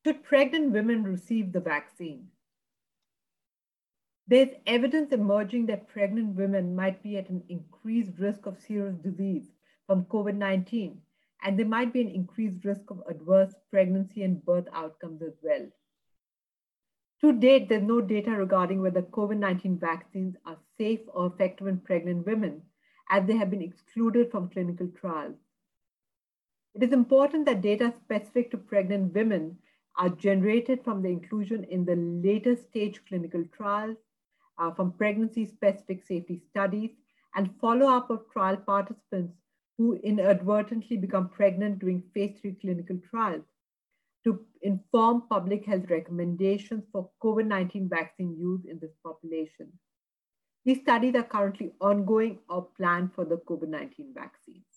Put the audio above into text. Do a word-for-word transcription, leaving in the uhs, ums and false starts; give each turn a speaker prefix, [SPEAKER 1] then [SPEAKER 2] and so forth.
[SPEAKER 1] Should pregnant women receive the vaccine? There's evidence emerging that pregnant women might be at an increased risk of serious disease from COVID nineteen, and there might be an increased risk of adverse pregnancy and birth outcomes as well. To date, there's no data regarding whether COVID nineteen vaccines are safe or effective in pregnant women, as they have been excluded from clinical trials. It is important that data specific to pregnant women are generated from the inclusion in the later stage clinical trials, uh, from pregnancy-specific safety studies, and follow-up of trial participants who inadvertently become pregnant during phase three clinical trials to inform public health recommendations for COVID nineteen vaccine use in this population. These studies are currently ongoing or planned for the COVID nineteen vaccine.